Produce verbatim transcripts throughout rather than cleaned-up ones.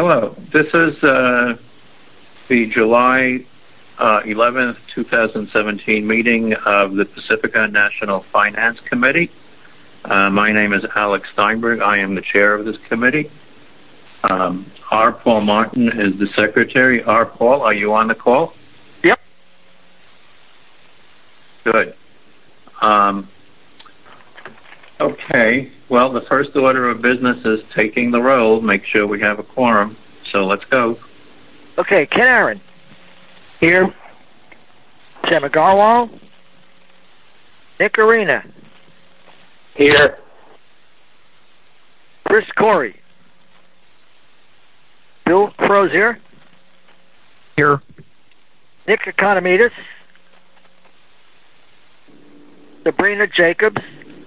Hello. This is uh, the July uh, eleventh, two thousand seventeen meeting of the Pacifica National Finance Committee. Uh, my name is Alex Steinberg. I am the chair of this committee. Um, R. Paul Martin is the secretary. R. Paul, are you on the call? Yep. Good. Um, okay. Well, the first order of business is taking the roll. Make sure we have a quorum. So let's go. Okay, Ken Aaron. Here. Jim Agarwal. Nick Arena. Here. Chris Corey. Bill Crozier. Here. Nick Economides. Sabrina Jacobs.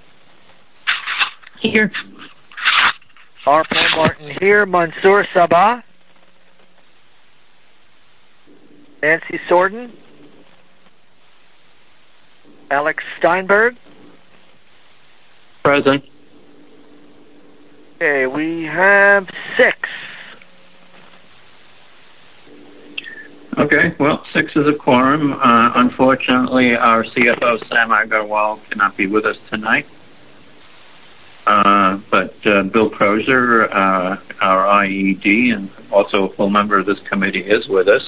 Here. R. Paul Martin here. Mansour Sabah. Nancy Sorden. Alex Steinberg. Present. Okay, we have six. Okay, well, six is a quorum. Uh, unfortunately, our C F O, Sam Agarwal, cannot be with us tonight. Uh, but uh, Bill Crozier, uh, our I E D, and also a full member of this committee, is with us.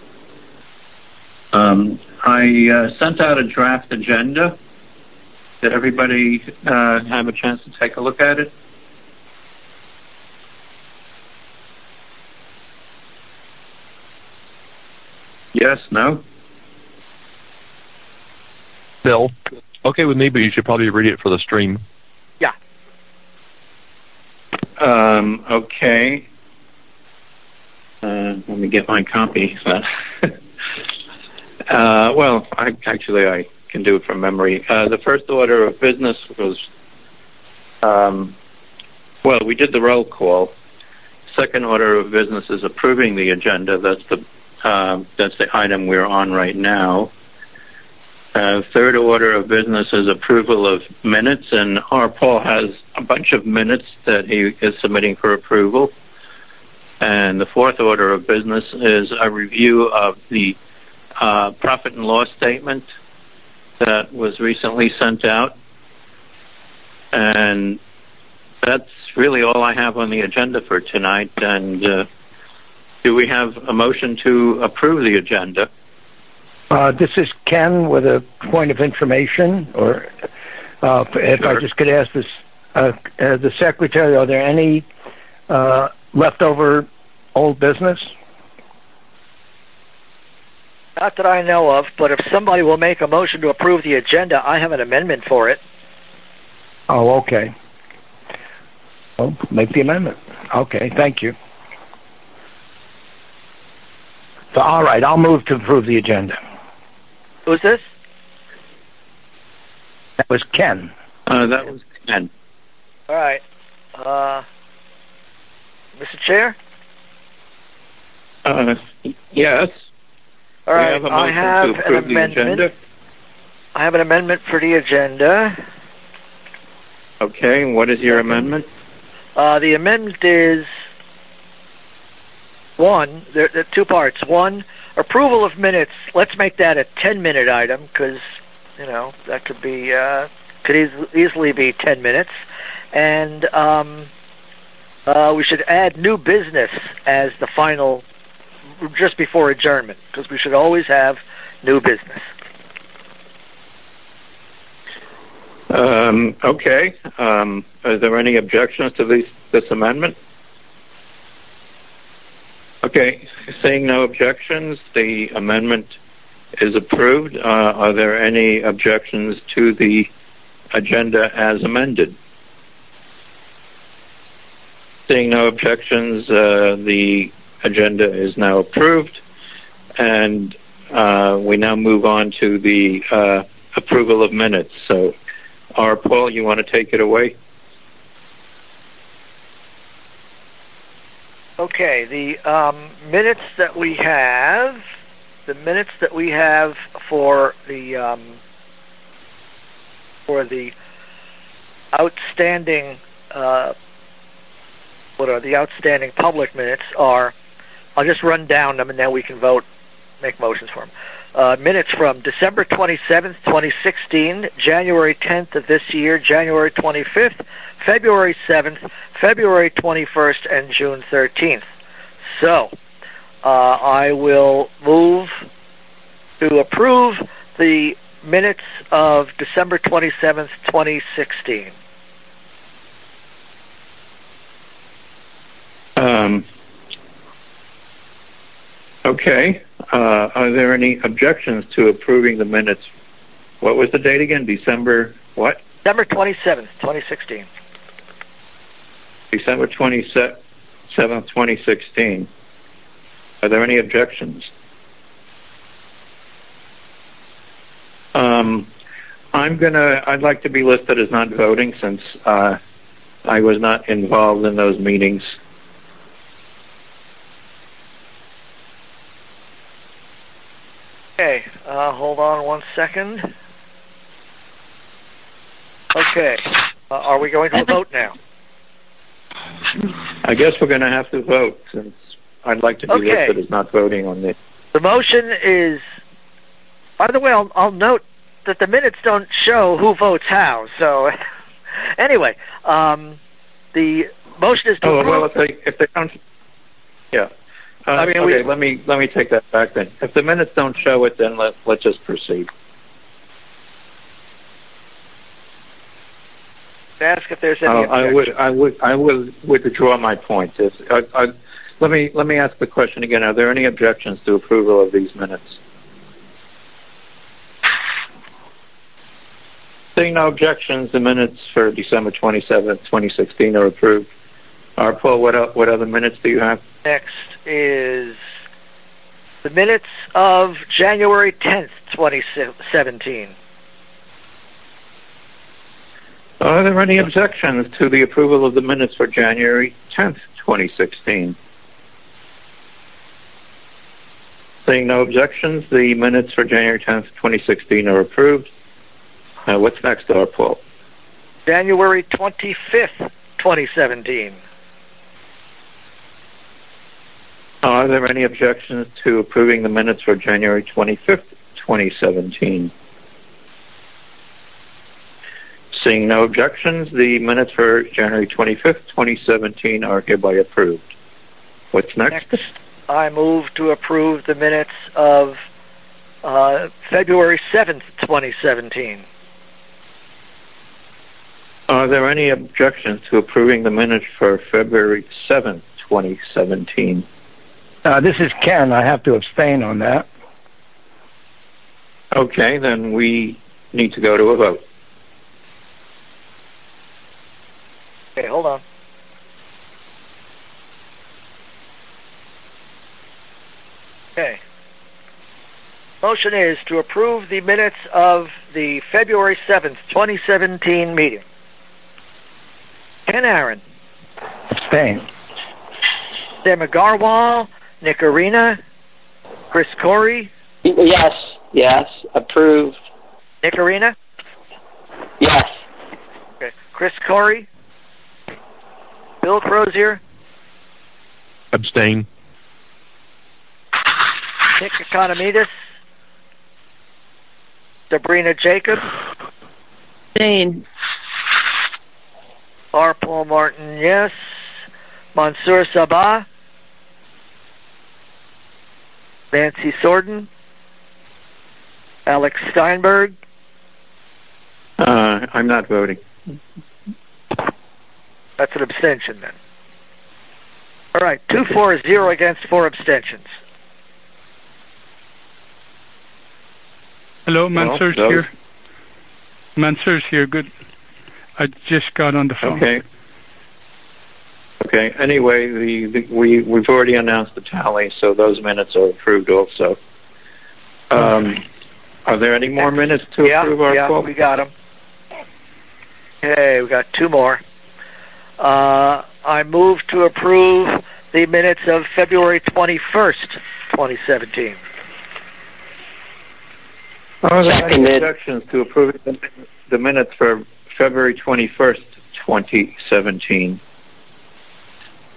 Um, I uh, sent out a draft agenda. Did everybody uh, have a chance to take a look at it? Yes, no? Bill. Okay with me, but you should probably read it for the stream. Yeah. Um, okay. Uh, let me get my copy. uh, well, I, actually, I can do it from memory. Uh, the first order of business was, um, well, we did the roll call. Second order of business is approving the agenda. That's the uh, that's the item we're on right now. Uh, third order of business is approval of minutes, and R. Paul has a bunch of minutes that he is submitting for approval. And the fourth order of business is a review of the uh, profit and loss statement that was recently sent out. And that's really all I have on the agenda for tonight. And uh, do we have a motion to approve the agenda? Uh, this is Ken with a point of information, or uh, if Sure. I just could ask this, uh, uh, the secretary, are there any uh, leftover old business? Not that I know of, but if somebody will make a motion to approve the agenda, I have an amendment for it. Oh, okay. Well, make the amendment. Okay, thank you. So, all right, I'll move to approve the agenda. Who's this? That was Ken. Uh, that was Ken. All right. Uh, Mister Chair? Uh, yes. All right, have a I motion have to an approve the amendment. agenda. I have an amendment for the agenda. Okay, what is your amendment? Uh, the amendment is one, there, there are two parts. One, approval of minutes. Let's make that a ten-minute item because, you know, that could be, uh, could eas- easily be ten minutes. And um, uh, we should add new business as the final, just before adjournment, because we should always have new business. Um, okay. Um, are there any objections to this, this amendment? Okay. Seeing no objections, the amendment is approved. Uh, are there any objections to the agenda as amended? Seeing no objections, uh, the agenda is now approved, and uh, we now move on to the uh, approval of minutes. So, R. Paul, you want to take it away? Okay, the um, minutes that we have, the minutes that we have for the um, for the outstanding uh, what are the outstanding public minutes are, I'll just run down them and then we can vote, make motions for them. Uh, minutes from December twenty-seventh, twenty sixteen, January tenth of this year, January twenty-fifth, February seventh, February twenty-first, and June thirteenth. So, uh, I will move to approve the minutes of December twenty-seventh, twenty sixteen. Um, okay. Uh, are there any objections to approving the minutes? What was the date again? December what? December twenty-seventh, twenty sixteen. December twenty-seventh, twenty sixteen. Are there any objections? Um, I'm gonna. I'd like to be listed as not voting since uh, I was not involved in those meetings. Okay, uh, hold on one second. Okay, uh, are we going to vote now? I guess we're going to have to vote since I'd like to be okay. listed as not voting on this. The motion is, by the way, I'll, I'll note that the minutes don't show who votes how. So, anyway, um, the motion is to oh, approve. well, if they, if they don't, yeah. Uh, I mean, okay, we, let me let me take that back then. If the minutes don't show it, then let let's just proceed. Ask if there's any. Uh, I would I would I would withdraw my point. If, I, I, let me let me ask the question again. Are there any objections to approval of these minutes? Seeing no objections, the minutes for December twenty-seventh, twenty sixteen are approved. Uh, Paul, what what other minutes do you have? Next is the minutes of January tenth, twenty seventeen. Are there any objections to the approval of the minutes for January tenth, twenty sixteen? Seeing no objections, the minutes for January tenth, twenty sixteen are approved. Uh, what's next, R. Paul? January twenty-fifth, twenty seventeen. Are there any objections to approving the minutes for January twenty-fifth, twenty seventeen? Seeing no objections, the minutes for January twenty-fifth, twenty seventeen are hereby approved. What's next? Next, I move to approve the minutes of uh, February seventh, twenty seventeen. Are there any objections to approving the minutes for February seventh, twenty seventeen? Uh, this is Ken. I have to abstain on that. Okay, then we need to go to a vote. Okay, hold on. Okay. Motion is to approve the minutes of the February seventh, twenty seventeen meeting. Ken Aaron. Abstain. Sam Agarwal, Nick Arena, Chris Corey. Yes, yes, approved. Nick Arena? Yes. Okay. Chris Corey. Bill Crozier. Abstain. Nick Economidis. Sabrina Jacob. Abstain. R. Paul Martin, yes. Mansour Sabah. Nancy Sorden. Alex Steinberg. Uh, I'm not voting. That's an abstention then. All right, two for, zero against, four abstentions. Hello, Mansour's Well, here. Mansour's here. Good. I just got on the phone. Okay. Okay. Anyway, the, the we we've already announced the tally, so those minutes are approved also. Um, are there any more minutes to yeah, approve our yeah, call? we got them. Okay, we got two more. Uh, I move to approve the minutes of February twenty-first, twenty seventeen. Are there any Seconded. objections to approving the, the minutes for February twenty-first, twenty seventeen?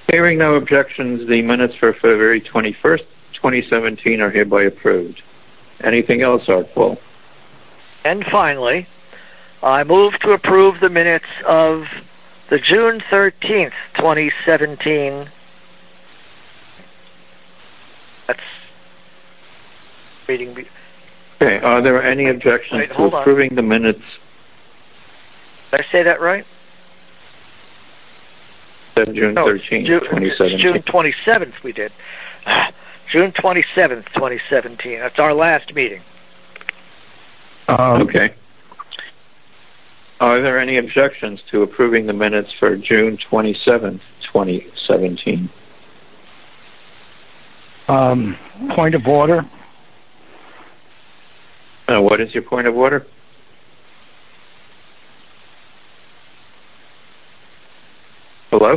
Hearing no objections, the minutes for February twenty-first, twenty seventeen are hereby approved. Anything else, Art Paul? And finally, I move to approve the minutes of the June thirteenth, twenty seventeen. That's meeting. Be- Okay, are there any objections Wait, to hold on. approving the minutes? Did I say that right? Of June No, thirteenth, June, twenty seventeen. June twenty-seventh we did. June twenty-seventh, twenty seventeen. That's our last meeting. Um, Okay. Are there any objections to approving the minutes for June twenty-seventh, twenty seventeen? um, point of order. Uh, what is your point of order? Hello?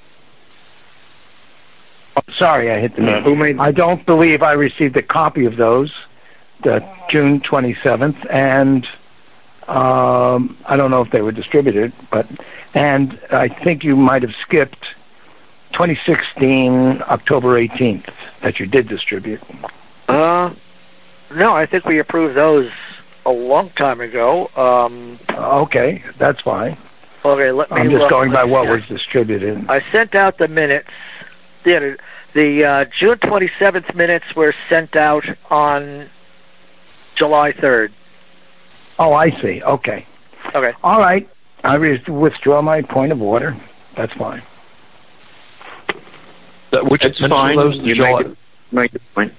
Oh, sorry, I hit the Uh, mute. who made? I don't believe I received a copy of those, the June twenty-seventh, and um, I don't know if they were distributed, but and I think you might have skipped twenty sixteen October eighteenth that you did distribute. Uh, no, I think we approved those a long time ago. Um, Okay, that's fine. okay, let me I'm just look. going by Let's what see. was distributed. I sent out the minutes. Yeah, the, the uh, June twenty-seventh minutes were sent out on July third. Oh, I see. Okay. Okay. All right. I re- withdraw my point of order. That's fine. That, which It's minutes fine. were those? You July- make it, make it fine.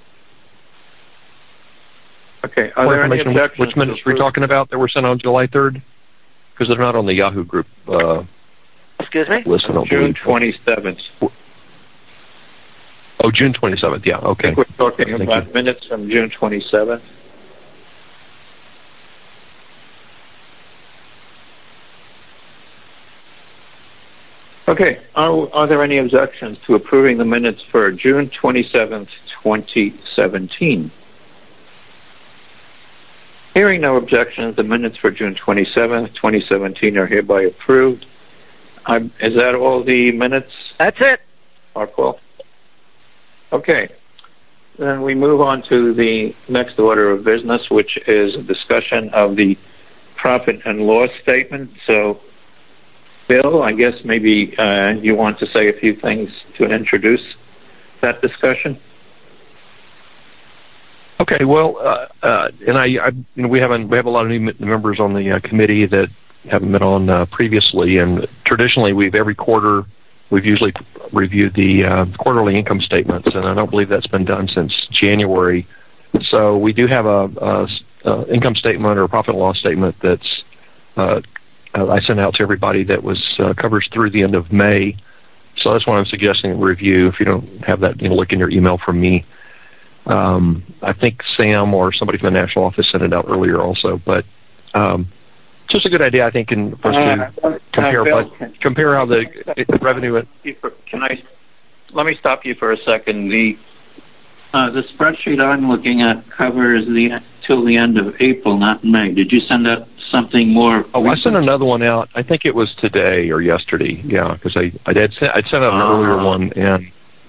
Okay. Are more there any information, objections? which minutes to were you approve- talking about that were sent on July third? Because they're not on the Yahoo group uh, Excuse me? list, I don't June believe. twenty-seventh. Oh, June twenty-seventh, yeah, I okay. think we're talking Thank about you. minutes from June twenty-seventh. Okay. Are, are there any objections to approving the minutes for June twenty-seventh, twenty seventeen? Hearing no objections, the minutes for June twenty-seventh, twenty seventeen are hereby approved. Um, is that all the minutes, That's it. Hartwell? Okay. Then we move on to the next order of business, which is a discussion of the profit and loss statement. So, Bill, I guess maybe uh, you want to say a few things to introduce that discussion? Okay, well, uh, uh, and I, I, you know, we haven't, we have a lot of new m- members on the uh, committee that haven't been on uh, previously, and traditionally, we've every quarter we've usually reviewed the uh, quarterly income statements, and I don't believe that's been done since January. So we do have a, a, a income statement or a profit and loss statement that's uh, I sent out to everybody that was uh, covers through the end of May. So that's what I'm suggesting review. If you don't have that, you know, look in your email from me. Um, I think Sam or somebody from the national office sent it out earlier also, but um, just a good idea, I think, in, for us to Uh, compare, uh, Bill, but can- compare how the uh, revenue. Can I? Let me stop you for a second. The uh, the spreadsheet I'm looking at covers the till the end of April, not May. Did you send out something more? Oh, I sent another one out. I think it was today or yesterday. Yeah, because I I did send, I sent out an Uh, earlier one, and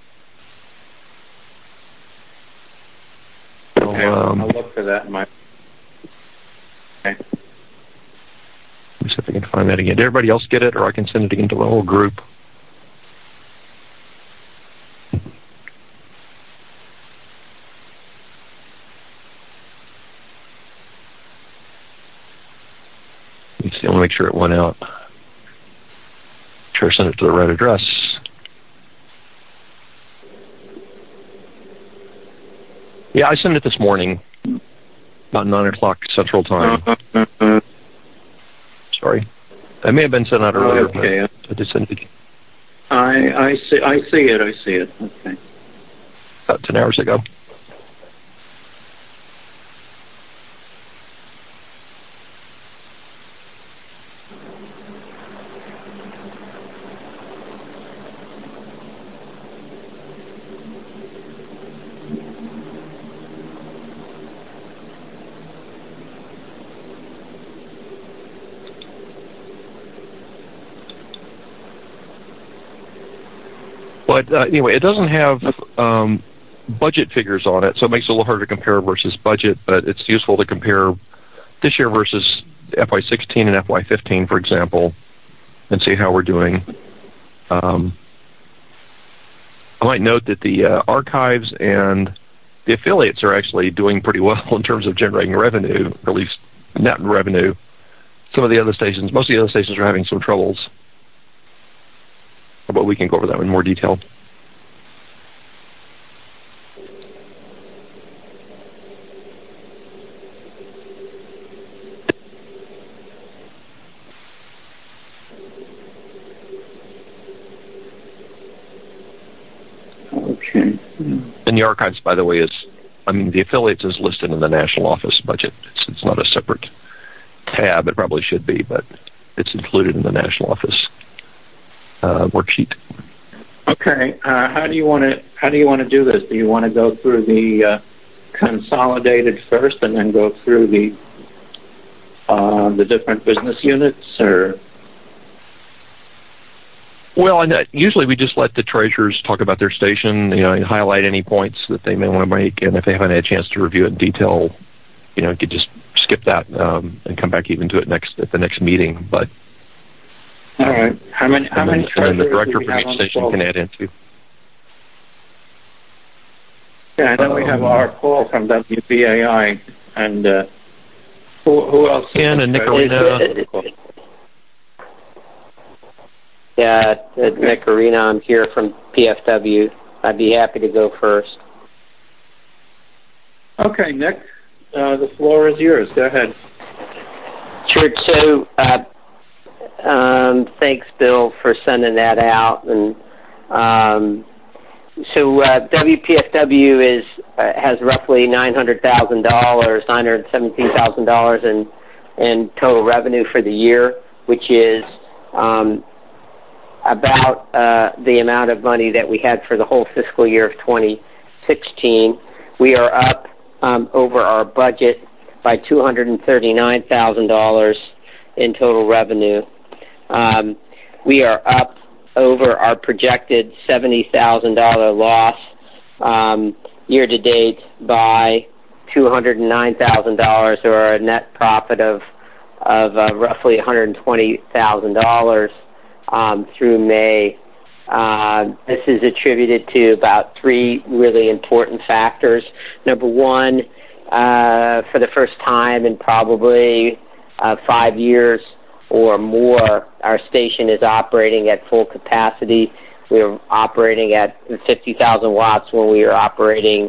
Okay, um, I'll look for that in my. Okay. let me see if I can find that again. Did everybody else get it, or I can send it again to the whole group? Let me see. I want to make sure it went out. Make sure I sent it to the right address. Yeah, I sent it this morning, about nine o'clock Central Time. Uh, Sorry, I may have been sent out earlier. Okay. But I did send it I I see I see it I see it. Okay. about ten hours ago. But uh, anyway, it doesn't have um, budget figures on it, so it makes it a little harder to compare versus budget, but it's useful to compare this year versus F Y sixteen and F Y fifteen, for example, and see how we're doing. Um, I might note that the uh, archives and the affiliates are actually doing pretty well in terms of generating revenue, or at least net revenue. Some of the other stations, most of the other stations are having some troubles. But we can go over that in more detail. Okay. And the archives, by the way, is, I mean, the affiliates is listed in the national office budget. It's, it's not a separate tab. It probably should be, but it's included in the national office uh, worksheet. Okay. Uh, how do you want to How do you want to do this? Do you want to go through the uh, consolidated first, and then go through the uh, the different business units, or? Well, and uh, usually we just let the treasurers talk about their station, you know, and highlight any points that they may want to make, and if they haven't had a chance to review it in detail, you know, you could just skip that um, and come back even to it next at the next meeting. But all right, how many? How and many? Then, and then the director for each station can add into. Yeah, and then um, we have our Paul from W B A I, and uh, who, who else? Ken and Nicolina. Yeah, Nick Arena. I'm here from P F W. I'd be happy to go first. Okay, Nick, uh, the floor is yours. Go ahead. Sure. So, uh, um, thanks, Bill, for sending that out. And um, so, uh, W P F W is uh, has roughly nine hundred thousand dollars, nine hundred seventeen thousand dollars in in total revenue for the year, which is um, about uh, the amount of money that we had for the whole fiscal year of twenty sixteen. We are up um, over our budget by two hundred thirty-nine thousand dollars in total revenue. Um, we are up over our projected seventy thousand dollars loss um, year to date by two hundred nine thousand dollars, or a net profit of, of uh, roughly one hundred twenty thousand dollars. Um, through May. Uh, this is attributed to about three really important factors. Number one, uh, for the first time in probably uh, five years or more, our station is operating at full capacity. We are operating at fifty thousand watts when we are operating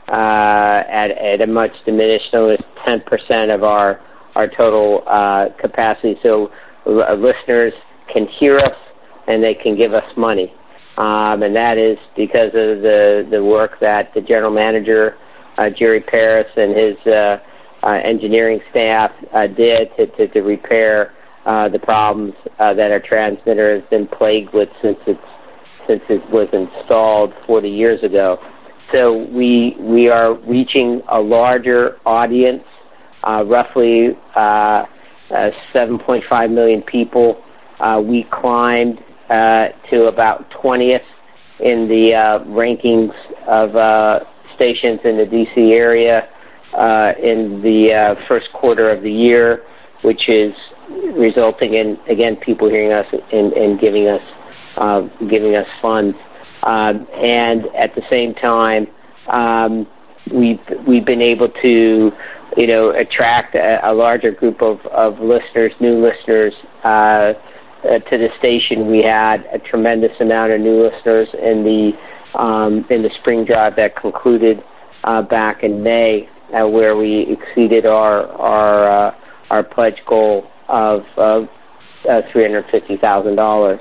uh, at, at a much diminished, almost ten percent of our, our total uh, capacity. So uh, listeners can hear us and they can give us money. Um, and that is because of the, the work that the general manager, uh, Jerry Paris, and his uh, uh, engineering staff uh, did to, to, to repair uh, the problems uh, that our transmitter has been plagued with since, it's, since it was installed forty years ago. So we, we are reaching a larger audience, uh, roughly uh, uh, seven point five million people. Uh, we climbed uh, to about twentieth in the uh, rankings of uh, stations in the D C area uh, in the uh, first quarter of the year, which is resulting in, again, people hearing us and, and giving us uh, giving us funds. Um, and at the same time, um, we've we've been able to, you know, attract a, a larger group of, of listeners, new listeners. Uh, Uh, to the station. We had a tremendous amount of new listeners in the um, in the spring drive that concluded uh, back in May, uh, where we exceeded our our uh, our pledge goal of uh, uh, three hundred fifty thousand dollars.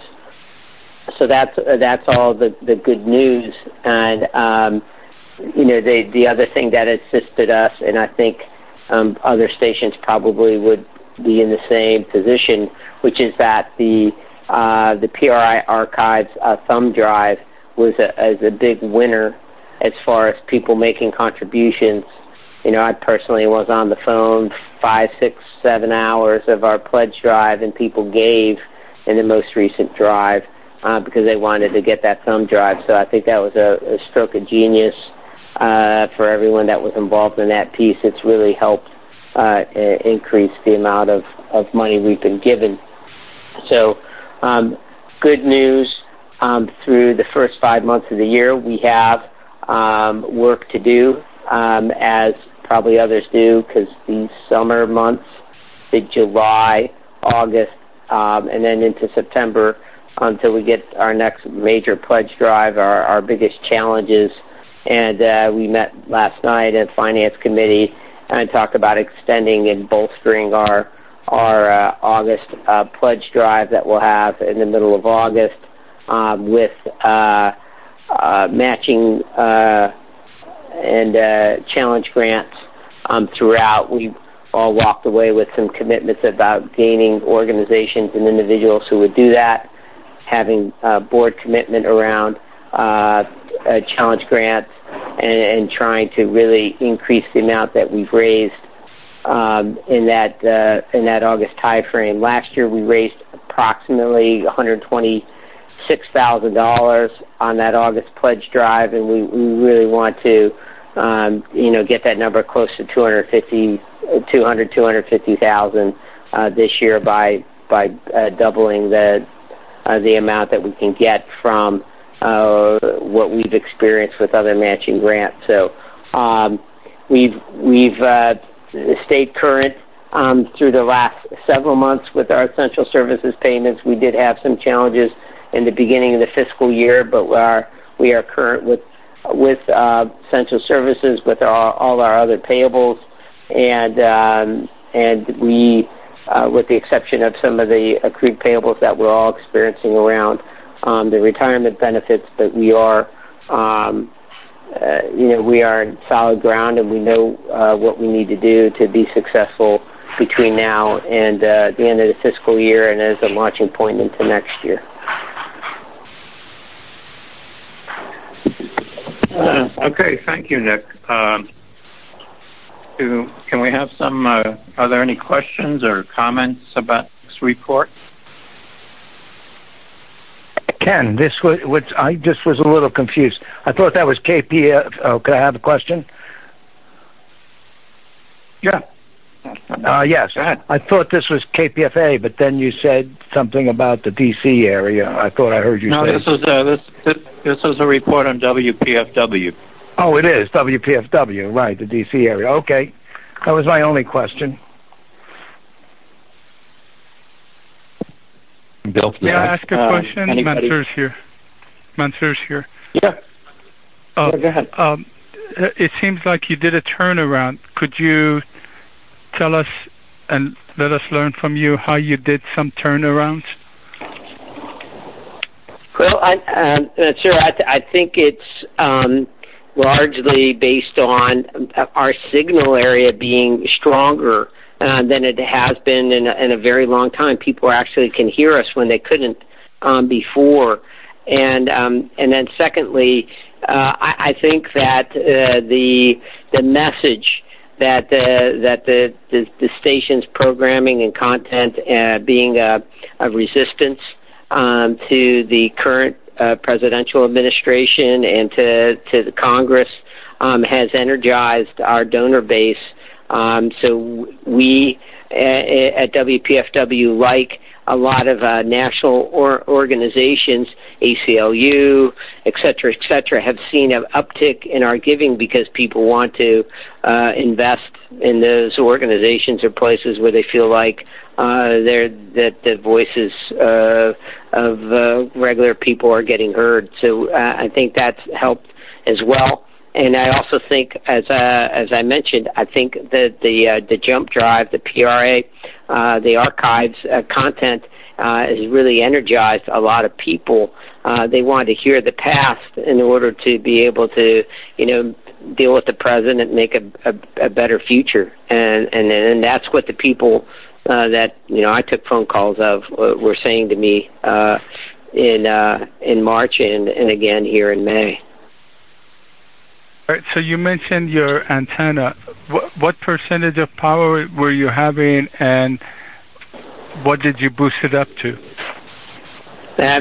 So that's uh, that's all the, the good news. And um, you know, the the other thing that assisted us, and I think um, other stations probably would be in the same position, which is that the uh, the P R I Archives uh, thumb drive was a, as a big winner as far as people making contributions. You know, I personally was on the phone five, six, seven hours of our pledge drive, and people gave in the most recent drive. uh, because they wanted to get that thumb drive. So I think that was a, a stroke of genius uh, for everyone that was involved in that piece. It's really helped uh, increase the amount of, of money we've been given. So um, good news. Um, through the first five months of the year, we have um, work to do, um, as probably others do, because these summer months, the July, August, um, and then into September, until we get our next major pledge drive, our, our biggest challenges. And uh, we met last night at Finance Committee and talked about extending and bolstering our our uh, August uh, pledge drive that we'll have in the middle of August. Um, with uh, uh, matching uh, and uh, challenge grants um, throughout. We all walked away with some commitments about gaining organizations and individuals who would do that, having uh, board commitment around uh, uh, challenge grants, and, and trying to really increase the amount that we've raised um, in that uh, in that August timeframe. Last year we raised approximately one hundred twenty. six thousand dollars on that August pledge drive, and we, we really want to, um, you know, get that number close to two hundred fifty, two hundred, two hundred fifty thousand uh, this year by by uh, doubling the uh, the amount that we can get from uh, what we've experienced with other matching grants. So um, we've we've uh, stayed current um, through the last several months with our essential services payments. We did have some challenges in the beginning of the fiscal year, but we are, we are current with with uh, essential services, with our, all our other payables, and um, and we, uh, with the exception of some of the accrued payables that we're all experiencing around um, the retirement benefits, but we are, um, uh, you know, we are in solid ground, and we know uh, what we need to do to be successful between now and uh, the end of the fiscal year, and as a launching point into next year. Uh, okay, thank you, Nick. Um, do, can we have some, uh, are there any questions or comments about this report? Ken, this was, was I just was a little confused. I thought that was K P F. Oh, could I have a question? Yeah. Uh, yes. I thought this was K P F A, but then you said something about the D C area. I thought I heard you no, say. No, this was uh, this, this this was a report on W P F W. Oh, it is W P F W, right? The D C area. Okay, that was my only question. Bill, may I ask a uh, question? Mansour's here. Mansour's here. Yeah. Uh, yeah, go ahead. Um, it seems like you did a turnaround. Could you tell us and let us learn from you how you did some turnarounds? Well, I, um, sir, I, th- I think it's um, largely based on our signal area being stronger uh, than it has been in a, in a very long time. People actually can hear us when they couldn't um, before. And um, and then secondly, uh, I, I think that uh, the the message that the that the, the the station's programming and content uh, being a, a resistance um, to the current uh, presidential administration and to to the Congress um, has energized our donor base. Um, so we uh, at W P F W, like a lot of uh, national or organizations, A C L U, et cetera, et cetera, have seen an uptick in our giving because people want to uh, invest in those organizations or places where they feel like uh, they're, that the voices uh, of uh, regular people are getting heard. So uh, I think that's helped as well. And I also think, as uh, as I mentioned, I think that the uh, the Jump Drive, the P R A, uh, the archives uh, content uh, has really energized a lot of people. Uh, they want to hear the past in order to be able to, you know, deal with the present and make a, a, a better future. And, and and that's what the people uh, that you know I took phone calls of uh, were saying to me uh, in uh, in March and, and again here in May. All right, so you mentioned your antenna. What, what percentage of power were you having, and what did you boost it up to? Uh,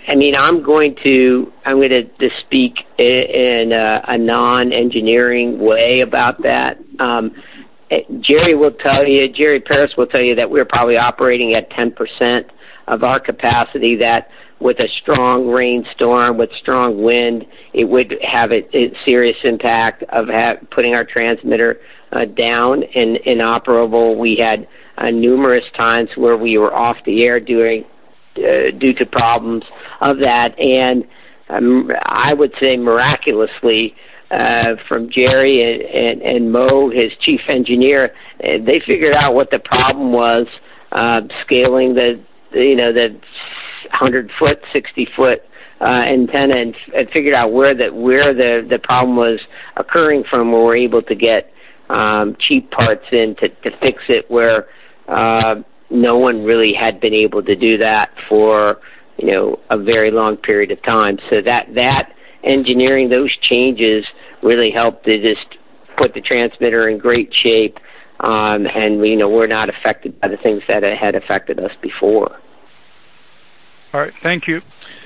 I mean, I'm going to I'm going to, to speak in a, a non-engineering way about that. Um, Jerry will tell you, Jerry Paris will tell you that we're probably operating at ten percent of our capacity, that with a strong rainstorm, with strong wind, it would have a, a serious impact of ha- putting our transmitter uh, down and inoperable. We had uh, numerous times where we were off the air doing, uh, due to problems of that. And um, I would say miraculously, uh, from Jerry and, and, and Mo, his chief engineer, uh, they figured out what the problem was, uh, scaling the, the, you know, the hundred foot, sixty foot uh, antenna, and, and figured out where the where the, the problem was occurring from. We were able to get um, cheap parts in to, to fix it, where uh, no one really had been able to do that for, you know, a very long period of time. So that that engineering, those changes really helped to just put the transmitter in great shape, um, and you know, we're not affected by the things that had affected us before. All right, thank you.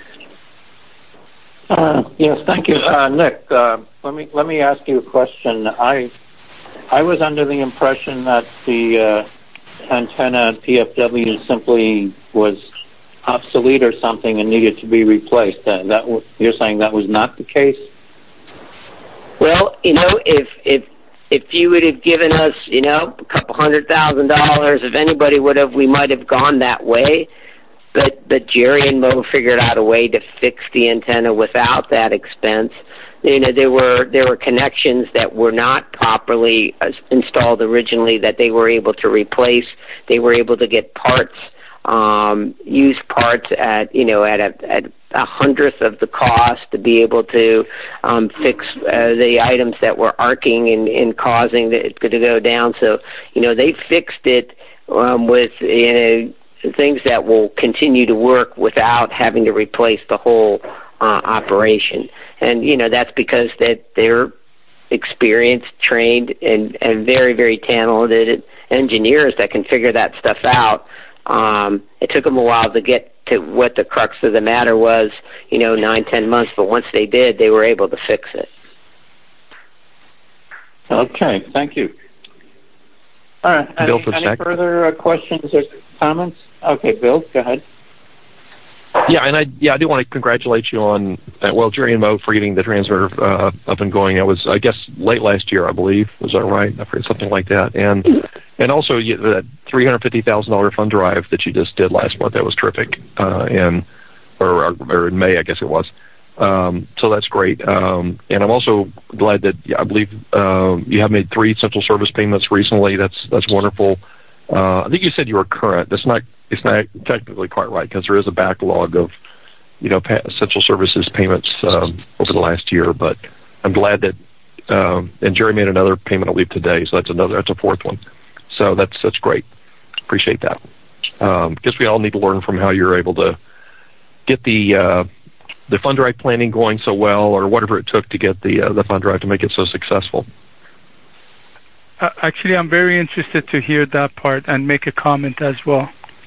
Uh, yes, thank you, uh, Nick. Uh, let me let me ask you a question. I I was under the impression that the uh, antenna P F W simply was obsolete or something and needed to be replaced. Uh, that w- you're saying that was not the case? Well, you know, if if if you would have given us, you know, a couple hundred thousand dollars, if anybody would have, we might have gone that way. But but Jerry and Mo figured out a way to fix the antenna without that expense. You know, there were there were connections that were not properly installed originally that they were able to replace. They were able to get parts, um, used parts at you know at a at a hundredth of the cost to be able to um, fix uh, the items that were arcing and, and causing it to go down. So you know they fixed it um, with you know. things that will continue to work without having to replace the whole uh, operation. And, you know, that's because that they're experienced, trained, and, and very, very talented engineers that can figure that stuff out. Um, it took them a while to get to what the crux of the matter was, you know, nine, ten months, but once they did, they were able to fix it. Okay, thank you. All right, any, Bill, any further uh, questions or comments? Okay, Bill, go ahead. Yeah, and I yeah I do want to congratulate you on uh, well Jerry and Mo for getting the transmitter uh, up and going. I was I guess late last year, I believe. Was that right? I forget, something like that. And and also you, the three hundred fifty thousand dollar fund drive that you just did last month, that was terrific. Uh, and or or in May, I guess it was. Um, so that's great. Um, and I'm also glad that I believe um, you have made three central service payments recently. That's that's wonderful. Uh, I think you said you were current. That's not. It's not technically quite right because there is a backlog of, you know, pa- central services payments um, over the last year. But I'm glad that, um, and Jerry made another payment, I believe, today. So that's another. That's a fourth one. So that's that's great. Appreciate that. Um, guess we all need to learn from how you're able to get the uh, the fund drive planning going so well, or whatever it took to get the uh, the fund drive to make it so successful. Uh, actually, I'm very interested to hear that part and make a comment as well.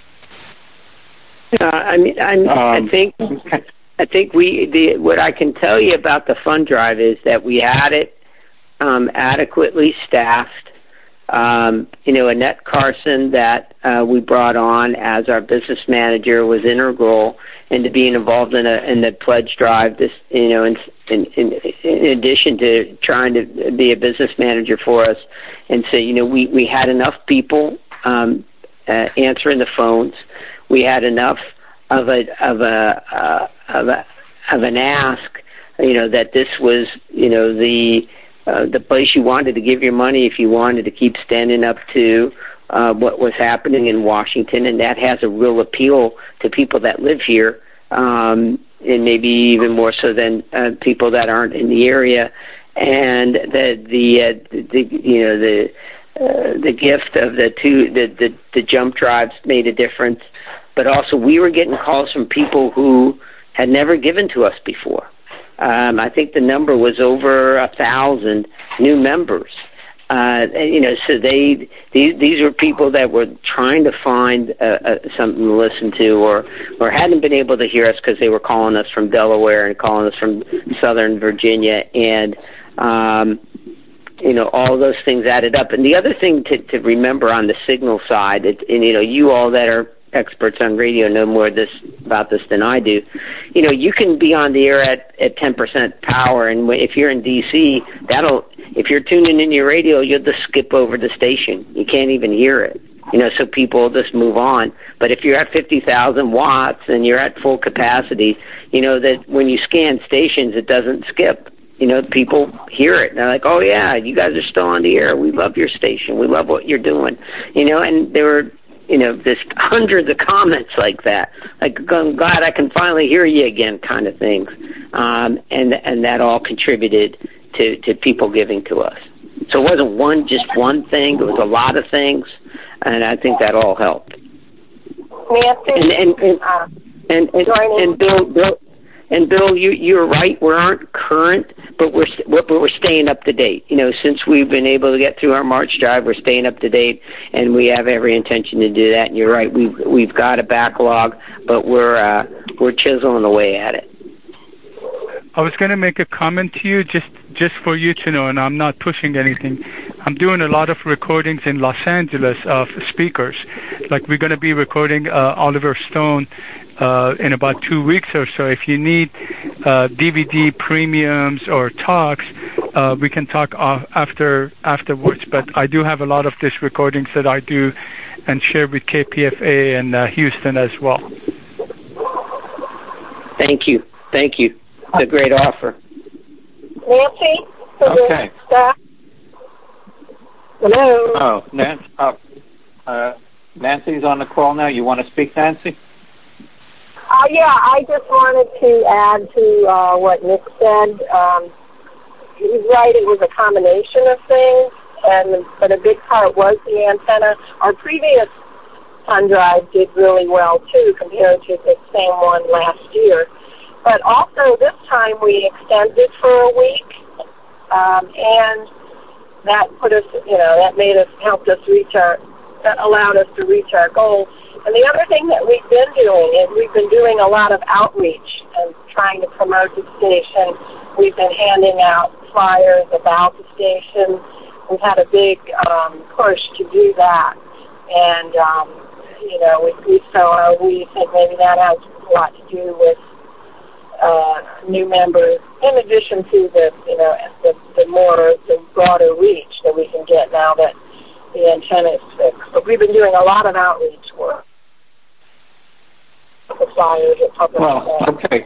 Uh, I mean, I'm, um, I think I think we the what I can tell you about the fund drive is that we had it um, adequately staffed. Um, you know, Annette Carson that uh, we brought on as our business manager was integral into being involved in a in the pledge drive. This, you know, in, in, in, in addition to trying to be a business manager for us, and so you know, we, we had enough people um, uh, answering the phones. We had enough of a of a uh, of a of an ask, you know, that this was, you know, the uh, the place you wanted to give your money if you wanted to keep standing up to uh, what was happening in Washington, and that has a real appeal to people that live here, um, and maybe even more so than uh, people that aren't in the area. And the the, uh, the, the you know the uh, the gift of the two the, the the jump drives made a difference. But also we were getting calls from people who had never given to us before. Um, I think the number was over a thousand new members. Uh, and, you know, so they these these were people that were trying to find uh, uh, something to listen to, or or hadn't been able to hear us because they were calling us from Delaware and calling us from Southern Virginia, and um, you know, all those things added up. And the other thing to, to remember on the signal side, it, and you know, you all that are experts on radio know more this about this than I do. You know, you can be on the air at at ten percent power, and if you're in D C, that'll if you're tuning in your radio, you'll just skip over the station. You can't even hear it. You know, so people will just move on. But if you're at fifty thousand watts and you're at full capacity, you know that when you scan stations, it doesn't skip. You know, people hear it. And they're like, oh, yeah, you guys are still on the air. We love your station. We love what you're doing. You know, and there were, you know, there's hundreds of comments like that. Like, I'm glad I can finally hear you again kind of things. Um, and and that all contributed to, to people giving to us. So it wasn't one, just one thing. It was a lot of things. And I think that all helped. Nancy? And, and, and, uh, and, and, and Bill, Bill, And Bill, you you're right. We aren't current, but we're but we're staying up to date. You know, since we've been able to get through our March drive, we're staying up to date, and we have every intention to do that. And you're right. We've we've got a backlog, but we're uh, we're chiseling away at it. I was going to make a comment to you just just for you to know, and I'm not pushing anything. I'm doing a lot of recordings in Los Angeles of speakers. Like we're going to be recording uh, Oliver Stone Uh, in about two weeks or so. If you need uh, D V D premiums or talks, uh, we can talk off after afterwards. But I do have a lot of these recordings that I do and share with K P F A and uh, Houston as well. Thank you. Thank you. It's a great offer. Nancy? Okay. Staff? Hello? Oh, Nancy, uh, uh, Nancy's on the call now. You want to speak, Nancy? Uh, yeah, I just wanted to add to uh, what Nick said. Um, he's right, it was a combination of things, and but a big part was the antenna. Our previous sun drive did really well, too, compared to the same one last year. But also this time we extended for a week, um, and that put us, you know, that made us, helped us reach our, that allowed us to reach our goal. And the other thing that we've been doing is we've been doing a lot of outreach and trying to promote the station. We've been handing out flyers about the station. We've had a big um, push to do that. And, um, you know, we, we, so uh, we think maybe that has a lot to do with uh, new members, in addition to the, you know, the, the more, the broader reach that we can get now that the antenna is fixed. But we've been doing a lot of outreach work. Well, okay.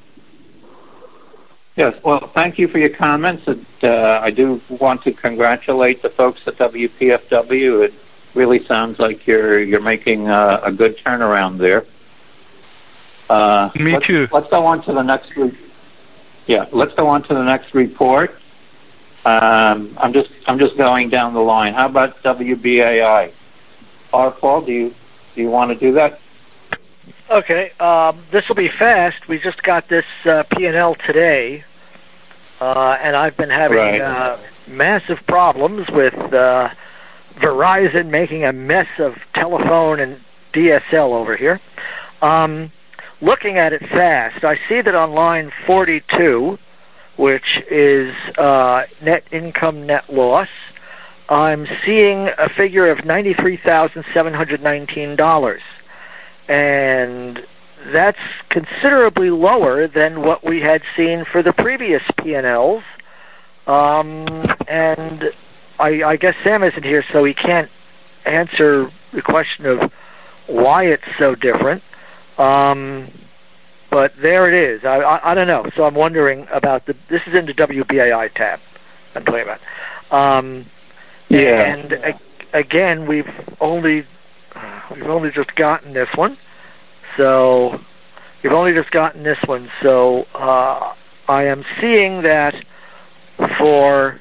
Yes, well, thank you for your comments. And, uh, I do want to congratulate the folks at W P F W. It really sounds like you're you're making uh, a good turnaround there. Uh, Me let's, too. Let's go on to the next. Re- yeah, let's go on to the next report. Um, I'm just I'm just going down the line. How about W B A I? R. Paul, do you do you want to do that? Okay, um, this will be fast. We just got this uh, P and L today, uh, and I've been having right. uh, massive problems with uh, Verizon making a mess of telephone and D S L over here. Um, looking at it fast, I see that on line forty-two, which is uh, net income, net loss, I'm seeing a figure of ninety-three thousand seven hundred nineteen dollars. And that's considerably lower than what we had seen for the previous P and Ls. Um, and I, I guess Sam isn't here, so he can't answer the question of why it's so different. Um, but there it is. I, I, I don't know. So I'm wondering about the. This is in the W B A I tab. I'm talking about. Um, yeah. And a, again, we've only. We've only just gotten this one, so we've only just gotten this one. So uh, I am seeing that for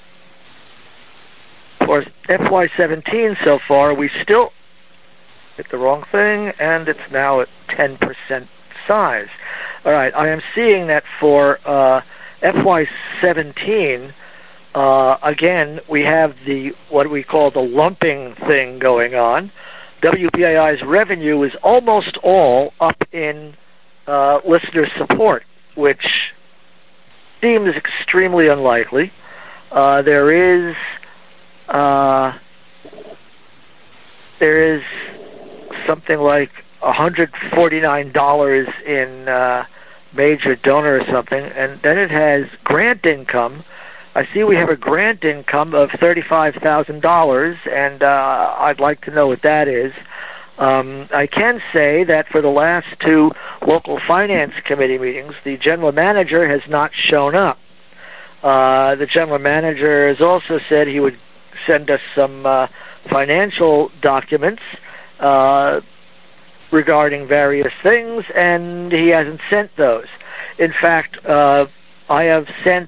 for F Y seventeen so far, we still hit the wrong thing, and it's now at ten percent size. All right, I am seeing that for uh, F Y seventeen, uh, again, we have the what we call the lumping thing going on. W P A I's revenue is almost all up in uh, listener support, which seems extremely unlikely. Uh, there is uh, there is something like one hundred forty-nine dollars in uh, major donor or something, and then it has grant income. I see we have a grant income of thirty-five thousand dollars, and uh, I'd like to know what that is. Um, I can say that for the last two local finance committee meetings, the general manager has not shown up. Uh, the general manager has also said he would send us some uh, financial documents uh, regarding various things, and he hasn't sent those. In fact, uh, I have sent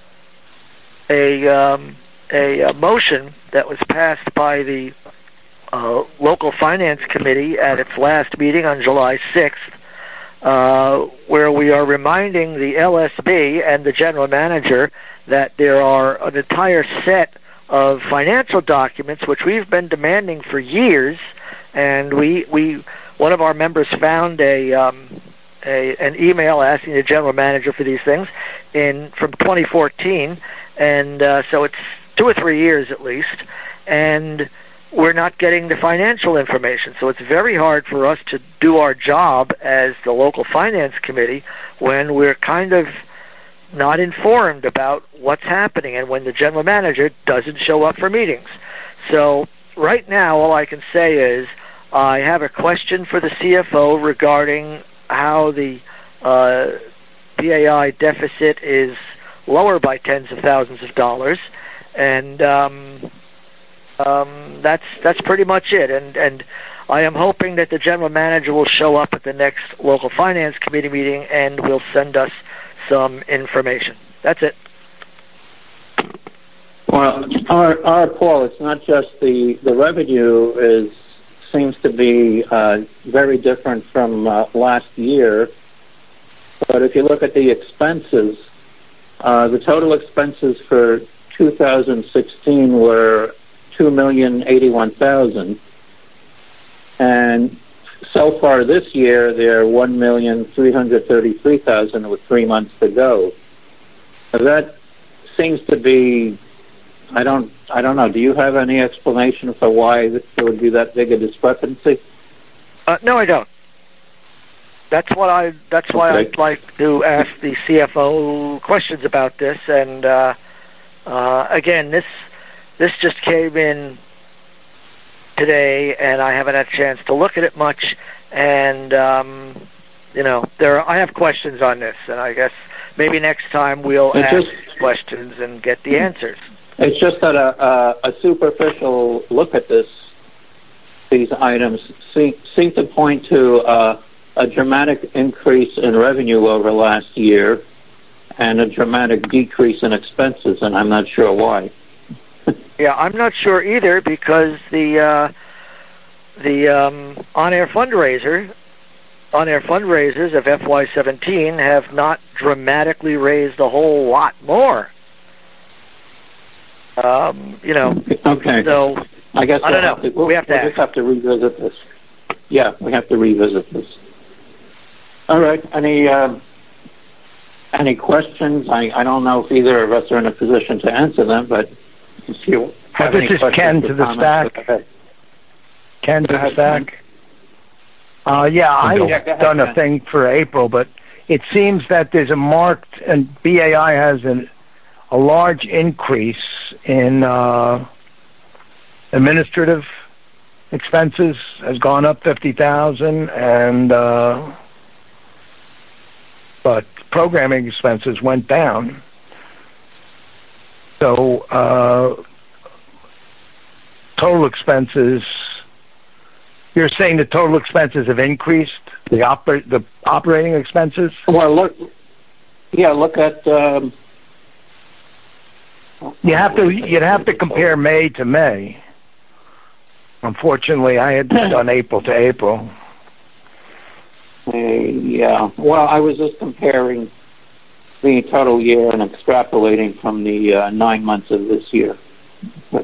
a, um, a, a motion that was passed by the uh, local finance committee at its last meeting on July sixth, uh, where we are reminding the L S B and the general manager that there are an entire set of financial documents which we've been demanding for years, and we we one of our members found a um, a an email asking the general manager for these things in from twenty fourteen, and uh, so it's two or three years at least, and we're not getting the financial information. So it's very hard for us to do our job as the local finance committee when we're kind of not informed about what's happening and when the general manager doesn't show up for meetings. So right now, all I can say is I have a question for the C F O regarding how the uh, P A I deficit is lower by tens of thousands of dollars, and um, um, that's that's pretty much it. And and I am hoping that the general manager will show up at the next local finance committee meeting and will send us some information. That's it. Well, our, our Paul, it's not just the the revenue is seems to be uh, very different from uh, last year, but if you look at the expenses, uh, the total expenses for two thousand sixteen were two million eighty-one thousand, and so far this year they're one million three hundred thirty-three thousand with three months to go. So that seems to be, I don't, I don't know. Do you have any explanation for why there would be that big a discrepancy? Uh, no, I don't. That's what I. That's why okay. I'd like to ask the C F O questions about this. And uh, uh, again, this this just came in today, and I haven't had a chance to look at it much. And um, you know, there are, I have questions on this, and I guess maybe next time we'll it's ask just, questions and get the answers. It's just that a, a, a superficial look at this, these items seem, seem to point to uh, a dramatic increase in revenue over last year and a dramatic decrease in expenses, and I'm not sure why. Yeah, I'm not sure either, because the uh, the um, on-air fundraiser, on-air fundraisers of F Y seventeen have not dramatically raised a whole lot more. Um, you know. Okay. So I guess I we'll don't know. Have to, we'll, we have to we'll just have to revisit this. Yeah, we have to revisit this. All right. Any uh, any questions? I, I don't know if either of us are in a position to answer them, but if you have well, any this is Ken to the stack. Ken to the stack. Uh, yeah, I've yeah, ahead, done a Ken. thing for April, but it seems that there's a marked, and B A I has an, a large increase in uh, administrative expenses, has gone up fifty thousand, and uh, but programming expenses went down. So uh, total expenses. You're saying the total expenses have increased, the oper- the operating expenses? Well, look, yeah, look at. Um, you have to. You'd have to compare May to May. Unfortunately, I had done April to April. Uh, yeah. Well, I was just comparing the total year and extrapolating from the uh, nine months of this year. But,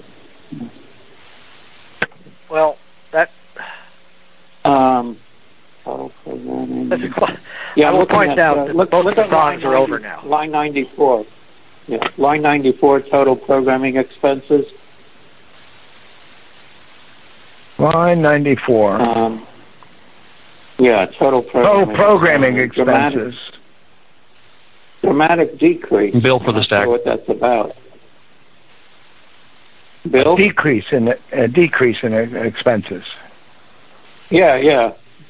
well, that. Um, total programming. That's a, yeah, I will point at, out uh, that look, most look of the songs ninety, are over now. Line ninety-four. Yeah, line ninety-four, total programming expenses. Line ninety-four. Um, yeah, total programming. Oh, programming expenses. expenses. Dramatic, dramatic decrease. Bill for the stack. What that's about. Bill? A decrease in a decrease in expenses. Yeah, yeah.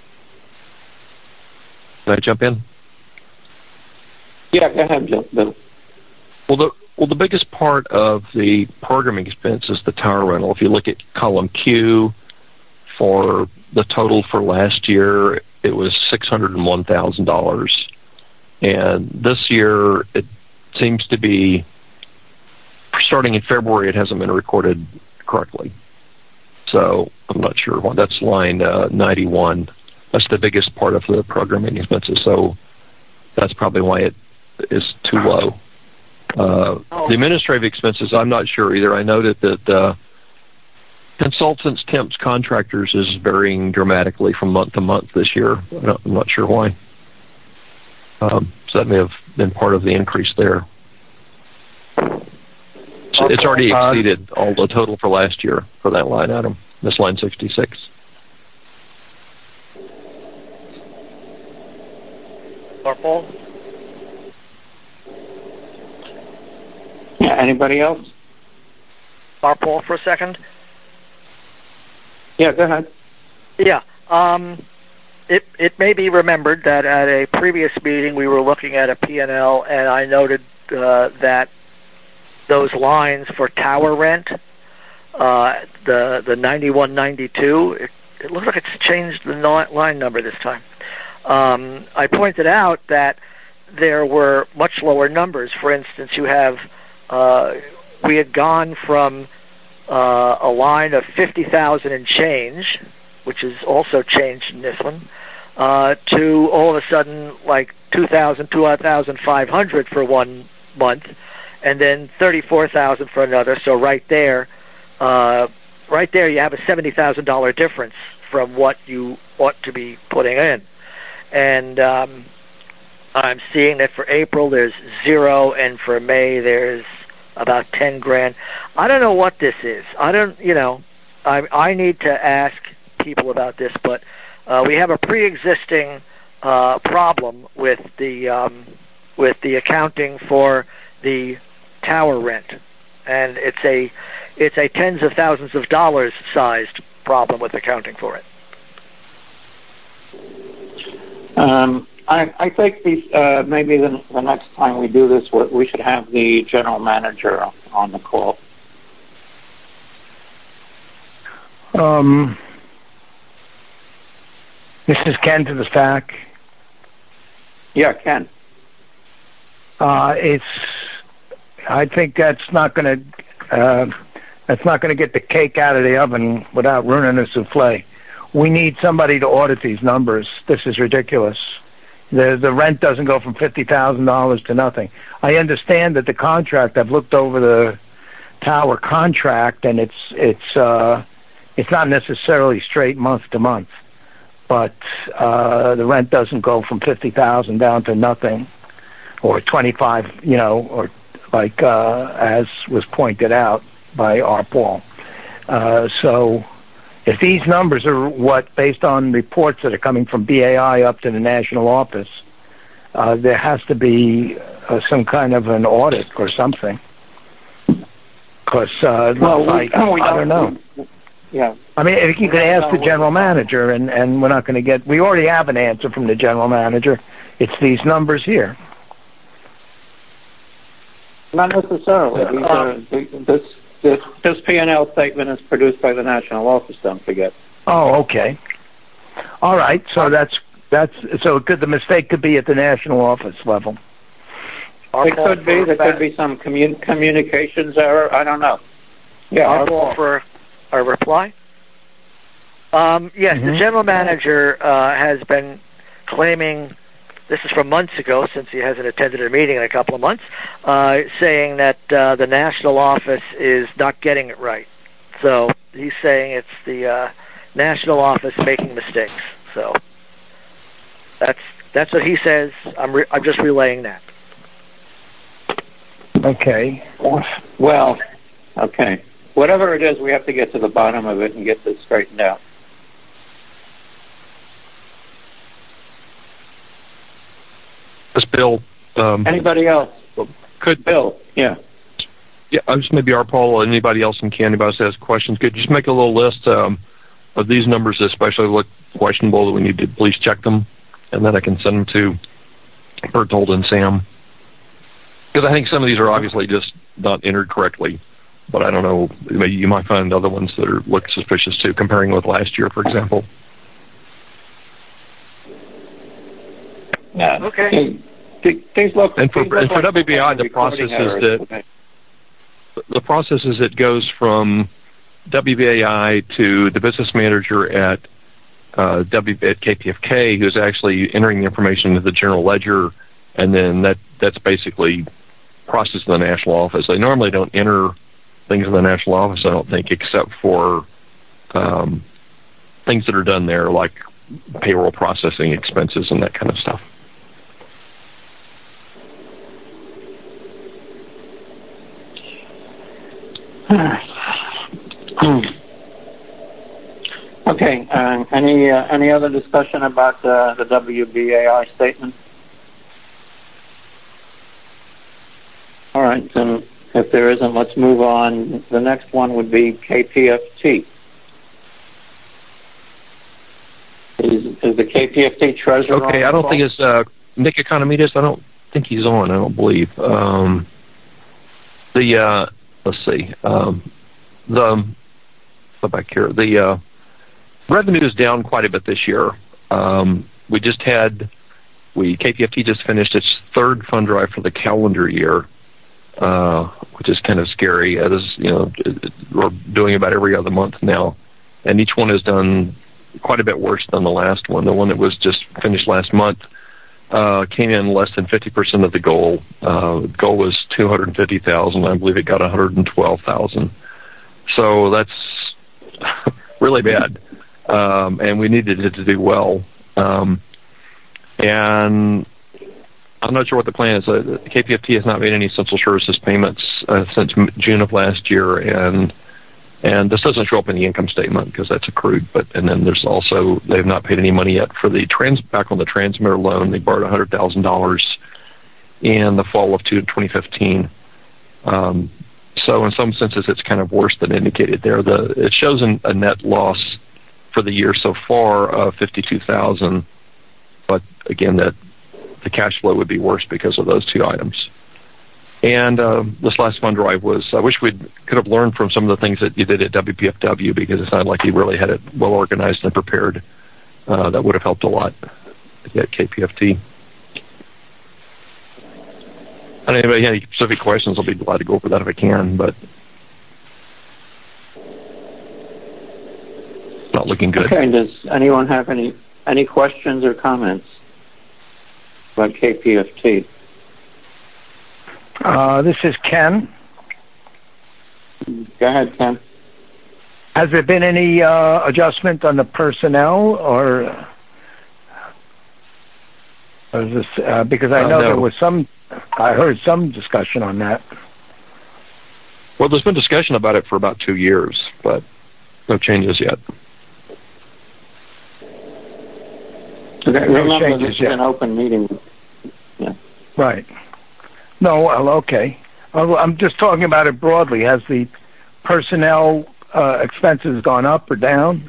Can I jump in? Yeah, go ahead, Bill. Well, the well the biggest part of the programming expense is the tower rental. If you look at column Q, for the total for last year, it was six hundred and one thousand dollars, and this year it seems to be starting in February. It hasn't been recorded correctly, so I'm not sure why. That's line uh, ninety-one. That's the biggest part of the programming expenses. So that's probably why it is too low. Uh, oh. The administrative expenses, I'm not sure either. I noted that uh, consultants, temps, contractors is varying dramatically from month to month this year. I'm not sure why. Um, so that may have been part of the increase there. So it's already exceeded all the total for last year for that line item, this line sixty-six. Paul? Yeah, anybody else? Paul for a second? Yeah, go ahead. Yeah. Um, it it may be remembered that at a previous meeting we were looking at a P and L, and I noted uh, that those lines for tower rent, uh, the the ninety-one ninety-two, it, it looks like it's changed the line number this time. Um, I pointed out that there were much lower numbers. For instance, you have uh, we had gone from uh, a line of fifty thousand and change, which is also changed in this one, uh, to all of a sudden like two thousand, two thousand five hundred for one month, and then thirty-four thousand for another. So right there, uh, right there, you have a seventy thousand dollar difference from what you ought to be putting in. And um, I'm seeing that for April there's zero, and for May there's about ten grand. I don't know what this is. I don't, you know, I I need to ask people about this, but uh, we have a pre-existing uh, problem with the um, with the accounting for the tower rent, and it's a it's a tens of thousands of dollars sized problem with accounting for it. Um, I, I think these, uh, maybe the, the next time we do this, we should have the general manager on the call. Um, this is Ken to the stack. Yeah, Ken. Uh, it's. I think that's not going to. Uh, that's not going to get the cake out of the oven without ruining the souffle. We need somebody to audit these numbers. This is ridiculous. The the rent doesn't go from fifty thousand dollars to nothing. I understand that the contract. I've looked over the tower contract, and it's it's uh, it's not necessarily straight month to month, but uh, the rent doesn't go from fifty thousand down to nothing, or twenty five. You know, or like uh, as was pointed out by R. Paul. Uh, so. If these numbers are what, based on reports that are coming from B A I up to the national office, uh, there has to be uh, some kind of an audit or something. Because, uh, well, like, we, we I don't know. Yeah. I mean, if you could ask the general manager, and, and we're not going to get, we already have an answer from the general manager. It's these numbers here. Not necessarily. These are, this, This, this P and L statement is produced by the national office, don't forget. Oh, okay. All right, so that's, that's so it could, the mistake could be at the national office level. It could be. There could be some commun- communications error. I don't know. Yeah, I'll call for a reply. Um, yes, mm-hmm. The general manager uh, has been claiming this is from months ago, since he hasn't attended a meeting in a couple of months, uh, saying that uh, the national office is not getting it right. So he's saying it's the uh, national office making mistakes. So that's that's what he says. I'm re- I'm just relaying that. Okay. Well, okay. Whatever it is, we have to get to the bottom of it and get this straightened out. This Bill. Um, Anybody else? Could Bill? Yeah. Yeah, I'm just maybe our Paul or anybody else in Canada else has questions. Could you just make a little list um, of these numbers, especially look questionable that we need to please check them, and then I can send them to Bertold and Sam. Because I think some of these are obviously just not entered correctly, but I don't know. Maybe you might find other ones that are look suspicious too, comparing with last year, for example. Yeah. Okay. Things look. And for, look and for like W B I, the process is that okay. the process is it goes from W B A I to the business manager at uh, W at K P F K, who's actually entering the information into the general ledger, and then that that's basically processed in the national office. They normally don't enter things in the national office, I don't think, except for um, things that are done there, like payroll processing expenses and that kind of stuff. Okay. Uh, any uh, any other discussion about uh, the W B A I statement? All right. Then, if there isn't, let's move on. The next one would be K P F T. Is, is the K P F T treasurer? Okay. I don't think it's uh, Nick Economides. I don't think he's on. I don't believe. Um, the uh, let's see. Um, the go back here. The uh, revenue is down quite a bit this year. Um, we just had we K P F T just finished its third fund drive for the calendar year, uh, which is kind of scary. It is, you know, it, it, we're doing about every other month now, and each one has done quite a bit worse than the last one. The one that was just finished last month uh, came in less than fifty percent of the goal. Uh, the goal was two hundred fifty thousand. I believe it got one hundred twelve thousand. So that's really bad. Um, and we needed it to do well. Um, and I'm not sure what the plan is. Uh, K P F T has not made any essential services payments uh, since June of last year, and and this doesn't show up in the income statement because that's accrued. But and then there's also they've not paid any money yet for the trans back on the transmitter loan. They borrowed one hundred thousand dollars in the fall of twenty fifteen. Um, so in some senses, it's kind of worse than indicated there. The it shows an, a net loss for the year so far of fifty-two thousand, but again, that the cash flow would be worse because of those two items. And uh, this last fund drive was, I wish we could have learned from some of the things that you did at W P F W, because it's not like you really had it well organized and prepared. Uh, that would have helped a lot at K P F T. And anybody have any specific questions, I'll be glad to go over that if I can, but not looking good. Okay, does anyone have any any questions or comments about K P F T? Uh, this is Ken. Go ahead, Ken. Has there been any uh, adjustment on the personnel, or, or is this, uh, because I know uh, no. there was some, I heard some discussion on that. Well, there's been discussion about it for about two years, but no changes yet. Okay, no remember, changes this is yet. an open meeting. Yeah. Right. No, well, okay. I'm just talking about it broadly. Has the personnel uh, expenses gone up or down?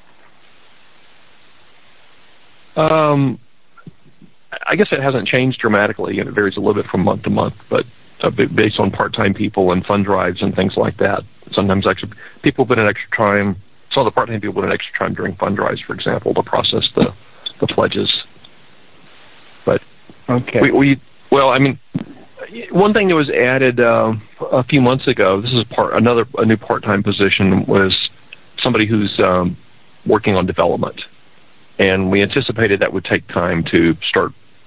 Um, I guess it hasn't changed dramatically, and it varies a little bit from month to month, but uh, based on part-time people and fund drives and things like that. Sometimes extra people put in extra time. Some of the part-time people put in extra time during fund drives, for example, to process the, the pledges. But okay. we, we well, I mean, one thing that was added uh, a few months ago, this is part another a new part-time position, was somebody who's um, working on development, and we anticipated that would take time to start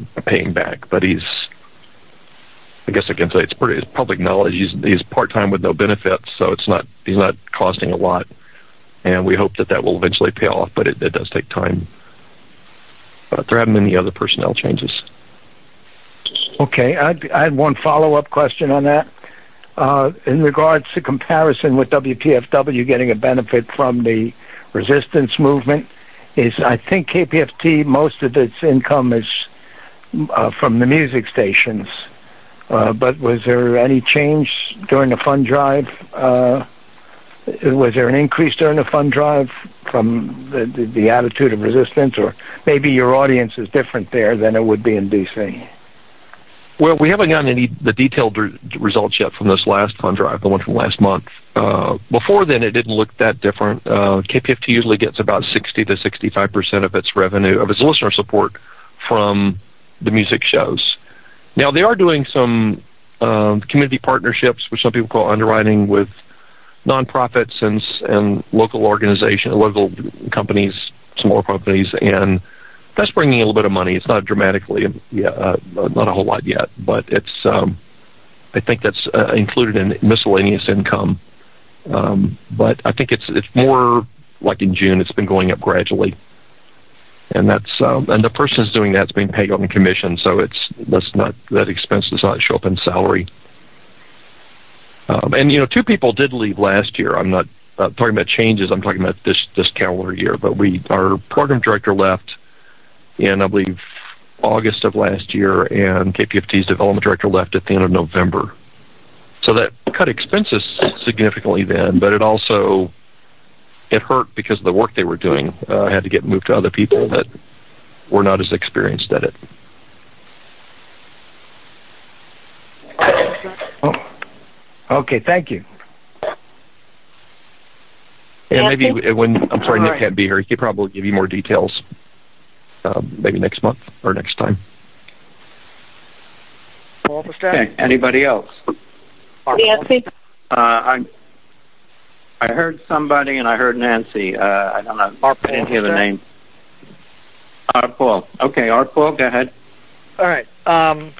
paying back. But he's, I guess I can say it's pretty it's public knowledge. He's he's part time with no benefits, so it's not he's not costing a lot, and we hope that that will eventually pay off. But it, it does take time. But there haven't been any other personnel changes. Okay, I, I had one follow-up question on that. Uh, in regards to comparison with W P F W getting a benefit from the resistance movement, is I think K P F T, most of its income is uh, from the music stations. Uh, but was there any change during the fund drive? Uh, was there an increase during the fund drive from the, the, the attitude of resistance, or maybe your audience is different there than it would be in D C? Well, we haven't gotten any the detailed re- results yet from this last fund drive, the one from last month. Uh, before then, it didn't look that different. Uh, K P F T usually gets about sixty to sixty-five percent of its revenue, of its listener support, from the music shows. Now, they are doing some um, community partnerships, which some people call underwriting, with nonprofits and and local organizations, local companies, smaller companies, and that's bringing in a little bit of money. It's not dramatically, yeah, uh, not a whole lot yet, but it's. Um, I think that's uh, included in miscellaneous income. Um, but I think it's it's more like in June. It's been going up gradually, and that's um, and the person who's doing that's being paid on commission, so it's that's not that expense does not show up in salary. Um, and you know, two people did leave last year. I'm not uh, talking about changes. I'm talking about this this calendar year. But we our program director left in, I believe, August of last year, and K P F T's development director left at the end of November. So that cut expenses significantly then, but it also, it hurt because of the work they were doing. Uh, had to get moved to other people that were not as experienced at it. Oh. Okay, thank you. And maybe when, I'm sorry, All Nick right. can't be here, he could probably give you more details. Um, maybe next month or next time. Paul Verstappen? Okay. Anybody else? Nancy? Uh, I I heard somebody and I heard Nancy. Uh, I don't know. Art I didn't Paul hear the Verstappen? name. Art Paul. Okay, Art Paul, go ahead. All right. Um,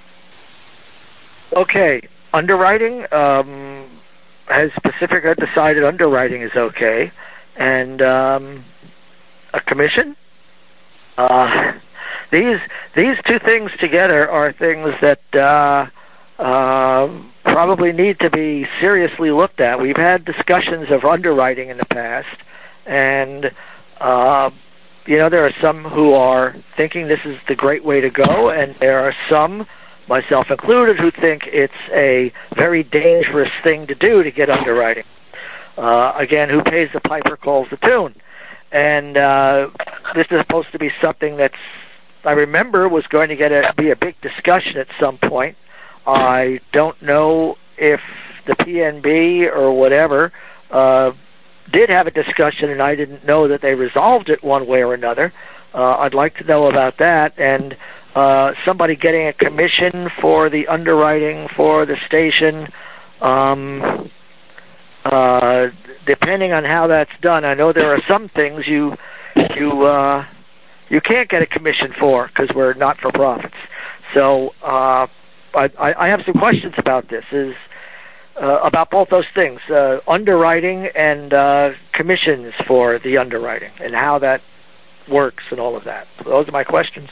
okay. Underwriting um, has Pacifica decided underwriting is okay, and um, a commission. Uh, these these two things together are things that uh, uh, probably need to be seriously looked at. We've had discussions of underwriting in the past, and uh, you know there are some who are thinking this is the great way to go, and there are some, myself included, who think it's a very dangerous thing to do to get underwriting. Uh, again, who pays the piper calls the tune. And uh, this is supposed to be something that's, I remember, was going to get a, be a big discussion at some point. I don't know if the P N B or whatever uh, did have a discussion, and I didn't know that they resolved it one way or another. Uh, I'd like to know about that. And uh, somebody getting a commission for the underwriting for the station, um, uh, depending on how that's done, I know there are some things you you uh, you can't get a commission for because we're not for profits. So uh, I, I have some questions about this. Is uh, about both those things, uh, underwriting and uh, commissions for the underwriting, and how that works and all of that. So those are my questions.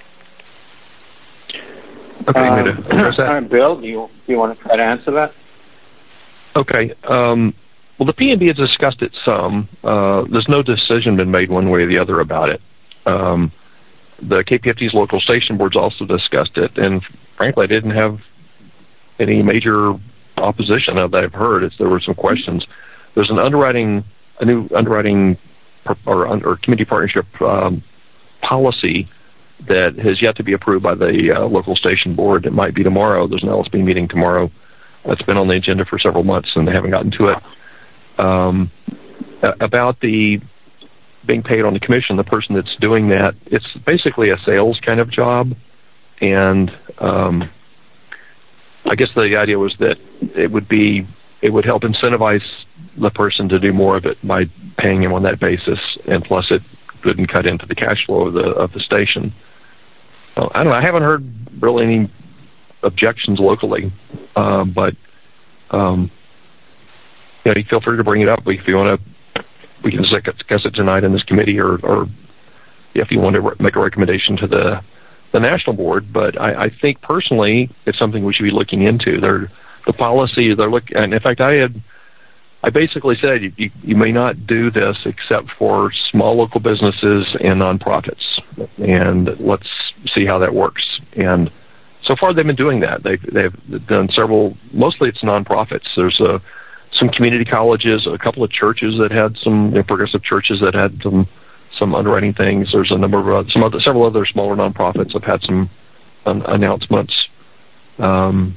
Okay, Um, to address that? uh, Bill, do you, do you want to try to answer that? Okay. Um, well, the P N B has discussed it some. Uh, there's no decision been made one way or the other about it. Um, the K P F T's local station boards also discussed it, and frankly, I didn't have any major opposition that I've heard. It's, there were some questions. There's an underwriting, a new underwriting or, or community partnership um, policy that has yet to be approved by the uh, local station board. It might be tomorrow. There's an L S B meeting tomorrow. It's been on the agenda for several months, and they haven't gotten to it. Um, about the being paid on the commission, the person that's doing that, it's basically a sales kind of job, and um, I guess the idea was that it would be it would help incentivize the person to do more of it by paying him on that basis, and plus it wouldn't cut into the cash flow of the of the station. Well, I don't know. I haven't heard really any objections locally, uh, but um, you know, you feel free to bring it up if you want to. We can discuss it tonight in this committee, or, or if you want to re- make a recommendation to the the national board. But I, I think personally, it's something we should be looking into. They're, the policy they're look, and in fact, I had I basically said you, you may not do this except for small local businesses and nonprofits, and let's see how that works. And so far, they've been doing that. They've they've done several. Mostly, it's nonprofits. There's a some community colleges, a couple of churches that had some you know, progressive churches that had some some underwriting things. There's a number of uh, some other several other smaller nonprofits have had some um, announcements. Um,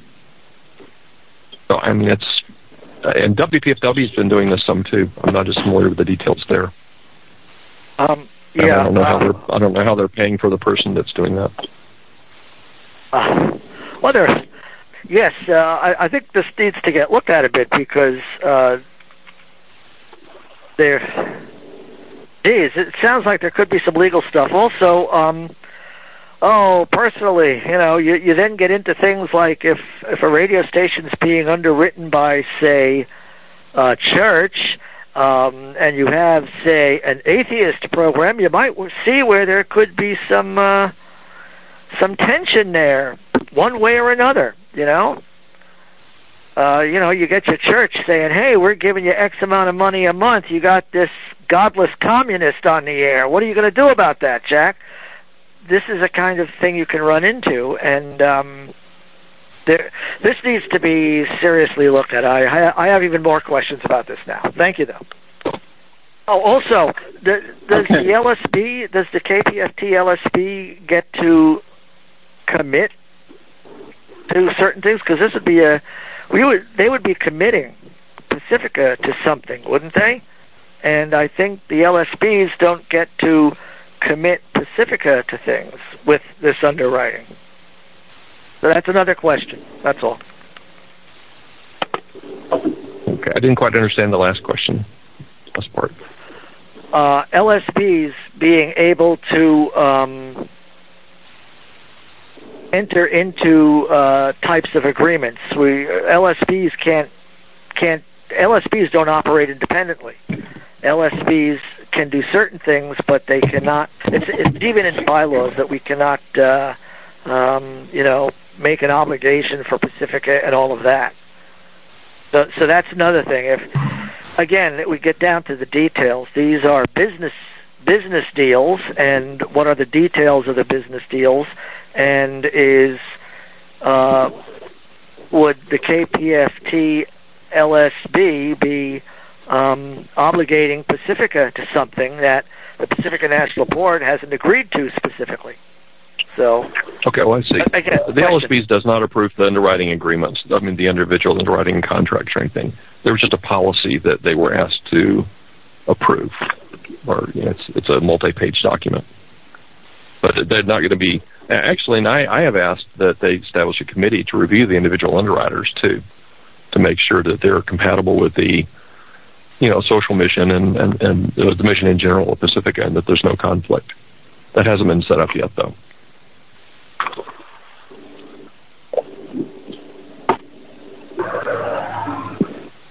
so I mean, it's and W P F W's been doing this some too. I'm not just familiar with the details there. Um, yeah, I don't know uh, how they're I don't know how they're paying for the person that's doing that. Uh, well, there. Yes, uh, I, I think this needs to get looked at a bit because uh, there, geez, it sounds like there could be some legal stuff. Also, um, oh, personally, you know, you, you then get into things like if, if a radio station's being underwritten by, say, a church, um, and you have, say, an atheist program, you might see where there could be some uh, some tension there, one way or another. You know, uh, you know, you get your church saying, "Hey, we're giving you X amount of money a month. You got this godless communist on the air. What are you going to do about that, Jack?" This is a kind of thing you can run into, and um, there, this needs to be seriously looked at. I, I have even more questions about this now. Thank you, though. Oh, also, the, does okay. the L S B, does the K P F T L S B get to commit to certain things? Because this would be a, we would, they would be committing Pacifica to something, wouldn't they? And I think the L S Bs don't get to commit Pacifica to things with this underwriting. So that's another question. That's all. Okay, I didn't quite understand the last question, last part. Uh, L S Bs being able to um, enter into uh, types of agreements. We L S Bs can't can't L S Bs don't operate independently. L S Bs can do certain things, but they cannot. It's, it's even in bylaws that we cannot, uh, um, you know, make an obligation for Pacifica and all of that. So, so that's another thing. If again we get down to the details, these are business business deals, and what are the details of the business deals? And is uh, would the K P F T L S B be um, obligating Pacifica to something that the Pacifica National Board hasn't agreed to specifically? So, okay, well, I see. Again, the L S Bs does not approve the underwriting agreements. I mean, the individual underwriting contracts or anything. There was just a policy that they were asked to approve, or you know, it's it's a multi-page document. But they're not going to be. Actually, and I, I have asked that they establish a committee to review the individual underwriters too, to make sure that they're compatible with the, you know, social mission and and, and the mission in general of Pacifica, and that there's no conflict. That hasn't been set up yet, though.